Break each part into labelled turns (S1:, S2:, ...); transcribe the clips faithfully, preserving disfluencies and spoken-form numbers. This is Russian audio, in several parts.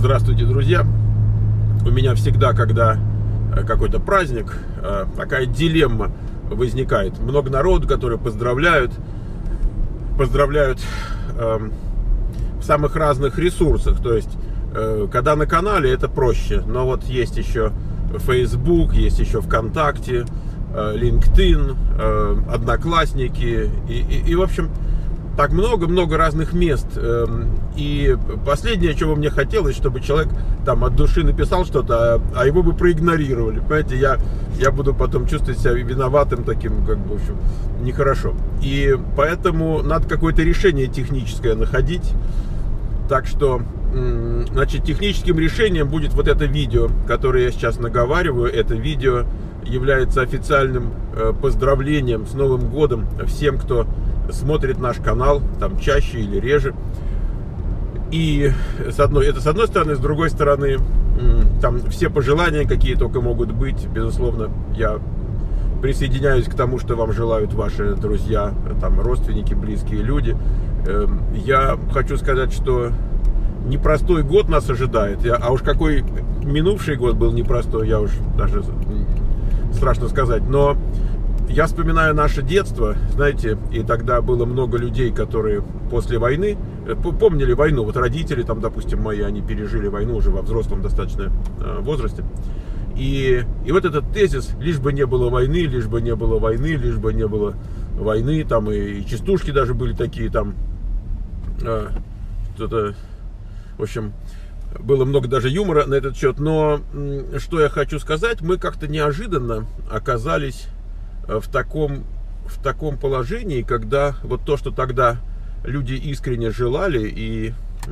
S1: Здравствуйте, друзья! У меня всегда, когда какой-то праздник, такая дилемма возникает. Много народу, которые поздравляют, поздравляют в самых разных ресурсах. То есть, когда на канале, это проще. Но вот есть еще Facebook, есть еще ВКонтакте, LinkedIn, Одноклассники и, и, и в общем, так много-много разных мест. И последнее, чего мне хотелось, чтобы человек там от души написал что-то, а его бы проигнорировали. Понимаете, я, я буду потом чувствовать себя виноватым таким, как бы, в общем, нехорошо. И поэтому надо какое-то решение техническое находить. Так что, значит, техническим решением будет вот это видео, которое я сейчас наговариваю. Это видео является официальным поздравлением с Новым годом всем, кто смотрит наш канал, там чаще или реже. И с одной, это с одной стороны, с другой стороны, там все пожелания, какие только могут быть, безусловно, я присоединяюсь к тому, что вам желают ваши друзья, там, родственники, близкие люди. Я хочу сказать, что непростой год нас ожидает, а уж какой минувший год был непростой, я уж даже страшно сказать, но я вспоминаю наше детство, знаете, и тогда было много людей, которые после войны помнили войну. Вот родители, там, допустим, мои, они пережили войну уже во взрослом достаточно возрасте. И, и вот этот тезис, лишь бы не было войны, лишь бы не было войны, лишь бы не было войны, там и, и частушки даже были такие, там, э, что-то, в общем, было много даже юмора на этот счет. Но что я хочу сказать, мы как-то неожиданно оказались в таком, в таком положении, когда вот то, что тогда люди искренне желали, и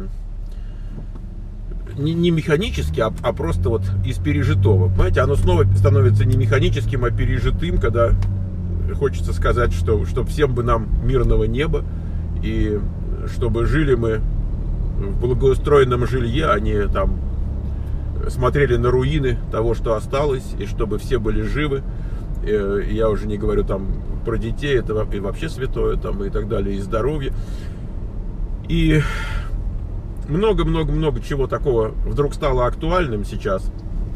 S1: не, не механически, а, а просто вот из пережитого. Понимаете, оно снова становится не механическим, а пережитым, когда хочется сказать, что, что всем бы нам мирного неба, и чтобы жили мы в благоустроенном жилье, а не там смотрели на руины того, что осталось, и чтобы все были живы. Я уже не говорю там про детей, это и вообще святое, там, и так далее, и здоровье. И много-много-много чего такого вдруг стало актуальным сейчас,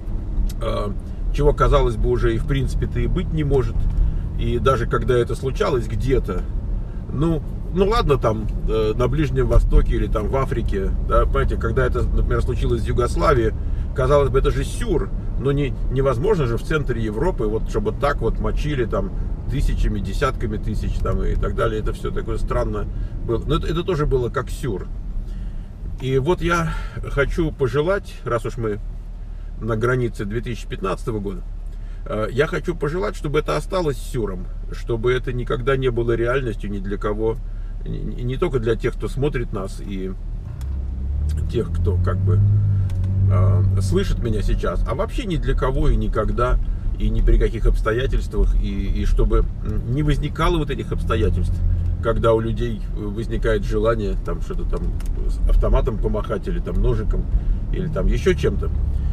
S1: чего, казалось бы, уже и в принципе-то и быть не может. И даже когда это случалось где-то, ну, ну ладно, там, на Ближнем Востоке или там в Африке, да, понимаете, когда это, например, случилось в Югославии, казалось бы, это же сюр. Но не, невозможно же в центре Европы, вот чтобы так вот мочили там тысячами, десятками тысяч там и так далее. Это все такое странно было. Но это, это тоже было как сюр. И вот я хочу пожелать, раз уж мы на границе две тысячи пятнадцатого года, я хочу пожелать, чтобы это осталось сюром, чтобы это никогда не было реальностью ни для кого, не, не только для тех, кто смотрит нас, и тех, кто как бы слышит меня сейчас, а вообще ни для кого и никогда, и ни при каких обстоятельствах, и, и чтобы не возникало вот этих обстоятельств, когда у людей возникает желание там что-то там с автоматом помахать, или там ножиком, или там еще чем-то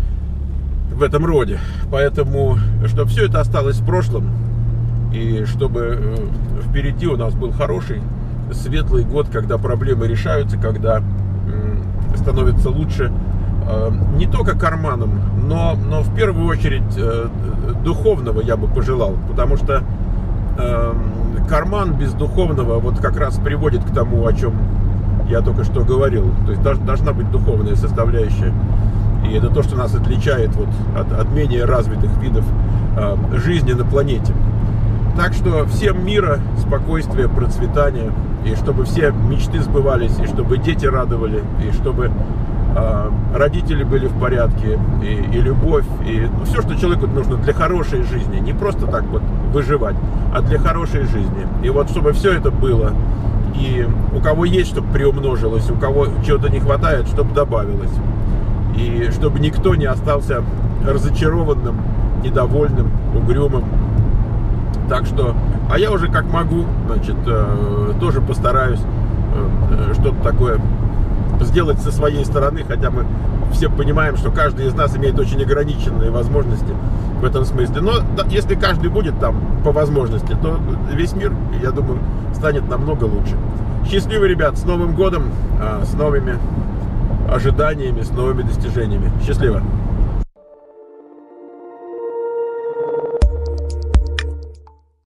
S1: в этом роде. Поэтому, чтобы все это осталось в прошлом, и чтобы впереди у нас был хороший, светлый год, когда проблемы решаются, когда становится лучше не только карманом, но, но в первую очередь э, духовного я бы пожелал, потому что э, карман без духовного вот как раз приводит к тому, о чем я только что говорил. То есть должна быть духовная составляющая, и это то, что нас отличает вот от, от менее развитых видов э, жизни на планете. Так что всем мира, спокойствия, процветания, и чтобы все мечты сбывались, и чтобы дети радовали, и чтобы родители были в порядке, и, и любовь, и ну, все, что человеку нужно для хорошей жизни, не просто так вот выживать, а для хорошей жизни. И вот чтобы все это было, и у кого есть, чтобы приумножилось, у кого чего-то не хватает, чтобы добавилось, и чтобы никто не остался разочарованным, недовольным, угрюмым. Так что, а я уже как могу, значит, тоже постараюсь что-то такое сделать со своей стороны, хотя мы все понимаем, что каждый из нас имеет очень ограниченные возможности в этом смысле. Но да, если каждый будет там по возможности, то весь мир, я думаю, станет намного лучше. Счастливы, ребят, с Новым годом, с новыми ожиданиями, с новыми достижениями. Счастливо!